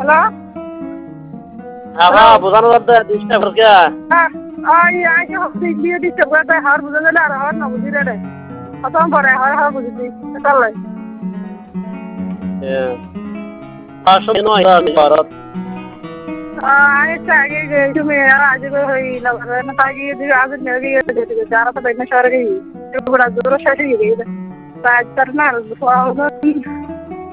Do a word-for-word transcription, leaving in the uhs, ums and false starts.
hello আবা বোঝানো যাচ্ছে ডিস্টার্ব করছে আই আই কি হচ্ছে দিয়ে ডিস্টার্ব করতে হার বুঝা গেলে আর হার না বুঝি রে কত পরে হার হার বুঝিছি চলে হ্যাঁ আসলে নয় ভারত আই চাই যে তুমি আর আজ হই লাগা না তাই দিয়ে আজ নেগে গিয়ে যারা তো বাইনা শহরে গই পুরো জোর শেষ হয়ে গই তাই তার না